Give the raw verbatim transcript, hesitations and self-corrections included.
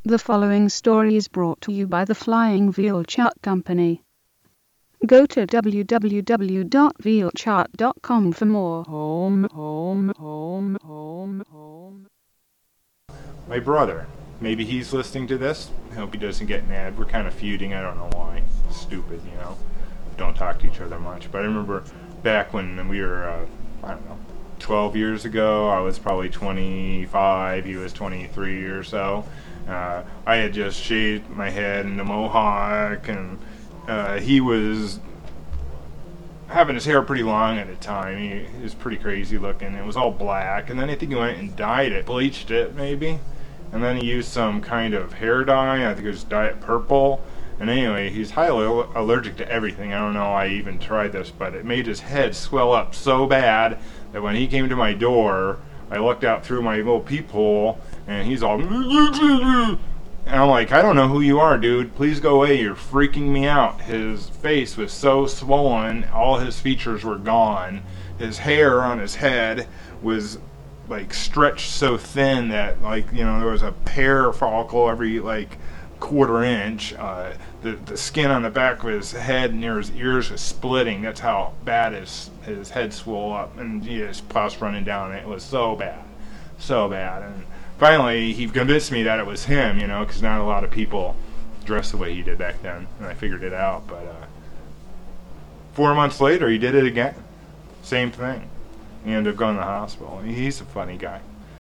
The following story is brought to you by the Flying Veal Chart Company. Go to w w w dot veal chart dot com for more. Home, home, home, home, home. My brother, maybe he's listening to this. I hope he doesn't get mad. We're kind of feuding. I don't know why. Stupid, you know. Don't talk to each other much. But I remember back when we were, uh, I don't know, twelve years ago. I was probably twenty-five. He was twenty-three or so. Uh, I had just shaved my head into mohawk, and uh, he was having his hair pretty long at the time. He, he was pretty crazy looking. It was all black, and then I think he went and dyed it, bleached it maybe, and then he used some kind of hair dye. I think it was Diet Purple. And anyway, he's highly allergic to everything. I don't know I even tried this, but it made his head swell up so bad that when he came to my door, I looked out through my little peephole, and he's all, and I'm like, I don't know who you are, dude. Please go away. You're freaking me out. His face was so swollen. All his features were gone. His hair on his head was like stretched so thin that, like, you know, there was a hair follicle every like quarter inch. Uh, the the skin on the back of his head near his ears was splitting. That's how bad his his head swelled up, and he just pus running down. It was so bad, so bad. And finally, he convinced me that it was him, you know, because not a lot of people dress the way he did back then, and I figured it out. But uh, four months later, he did it again. Same thing. He ended up going to the hospital. He's a funny guy.